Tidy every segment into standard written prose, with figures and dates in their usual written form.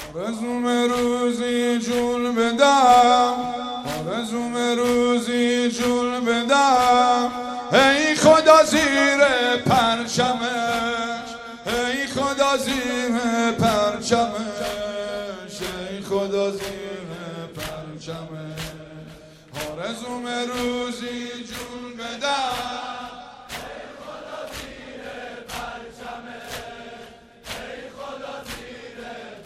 آرزوم روزی جون بدم، آرزوم روزی جون بدم. ای خدا زیر پرچمش، ای خدا زیر پرچمش، ای خدا زیر پرچمش. آرزوم روزی جون بدم، ای خدا زیر پرچمش، ای خدا زیر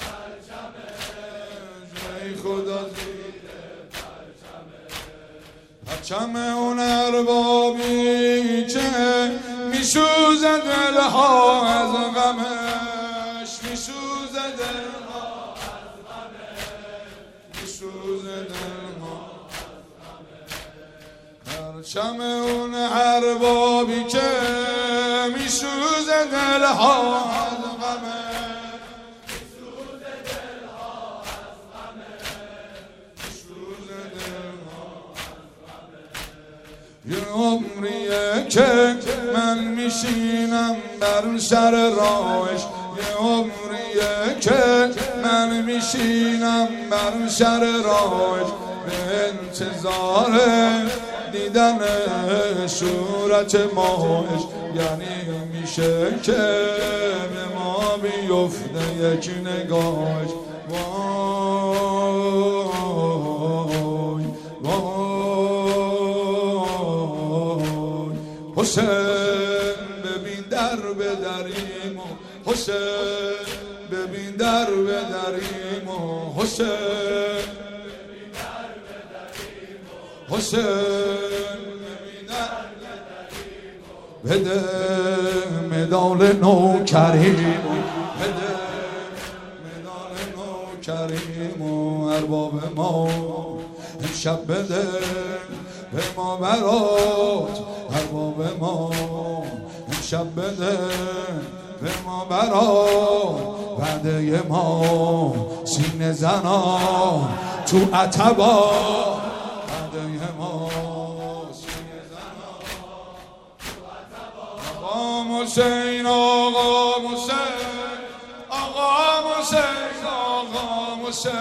پرچمش، ای خدا زیر پرچمش. پرچم اون اربابی که میسوزه دلها از غمش، میسوزه دلها از غمش، میسوزه دلها از غمش. پرچم اون اربابی که میسوزه دلها از غمش، میسوزه دلها از غمش، میسوزه دلها از غمش. یه عمریه که من میشینم بر سر راهش، یه عمریه که من میشینم بر سر راهش، به انتظار دیدن صورت ماهش. یعنی میشه که به ما بیفته یک نگاهش. وای وای حسین ببین در بدریم و حسین ببین در بدریم و حسین ببین در بدریم و حسین ببین در بدریم و بده مدال نوکریم، بده مدال نوکریم و ارباب ما امشب بده به ما برات، ارباب ما امشب بده به ما برات. وعده ما سینه زنا تو عتبا، وعده ما سینه زنا تو عتبا. آقا حسین، آقا حسین، آقا حسین، آقا حسین،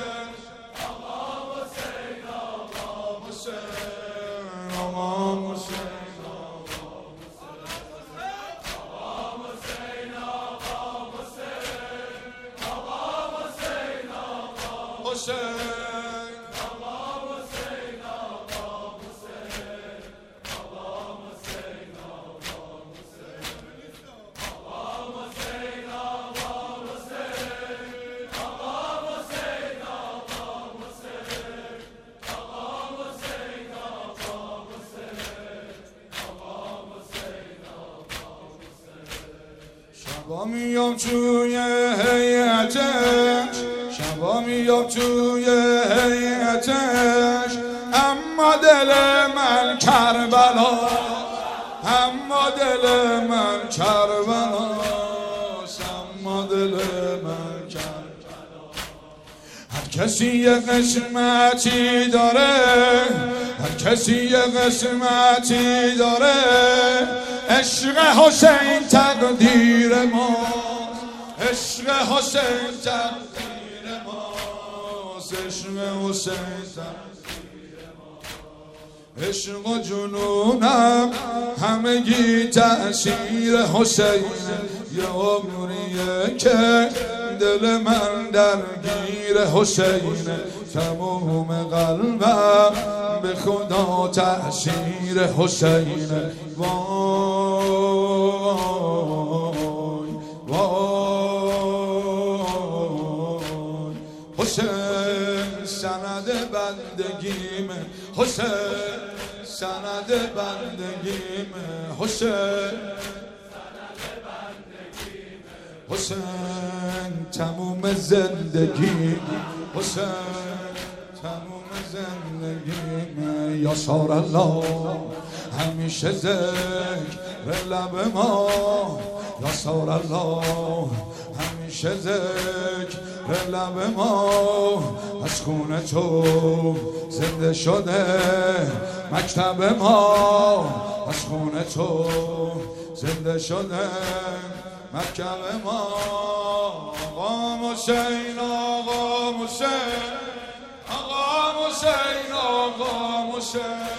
شبا میام توی هیئتش، شبا میام توی هیئتش، اما دل من کربلا، اما دل من کربلاست، اما دل من کربلا. هر کسی یه قسمتی داره، هر کسی یه قسمتی داره. عشق حسین تقدیر ما، عشق حسین تقدیر ماست، عشق حسین تقدیر ما. عشق و جنونم همگی تأثیر حسین. یه عمریه که دل من درگیر حسین، تموم قلبم به خدا تأثیر حسین. وای وای حسین سند بندگیم، حسین سند بندگیم، حسین حسین تموم زندگی، حسین تموم زندگی. یا سار الله همیشه ذکر لب ما، یا سار الله همیشه ذکر لب ما. از خون تو زنده شده مکتب ما، از خون تو زنده شده مکتب ما. آقا حسین آقا حسین آقا حسین آقا حسین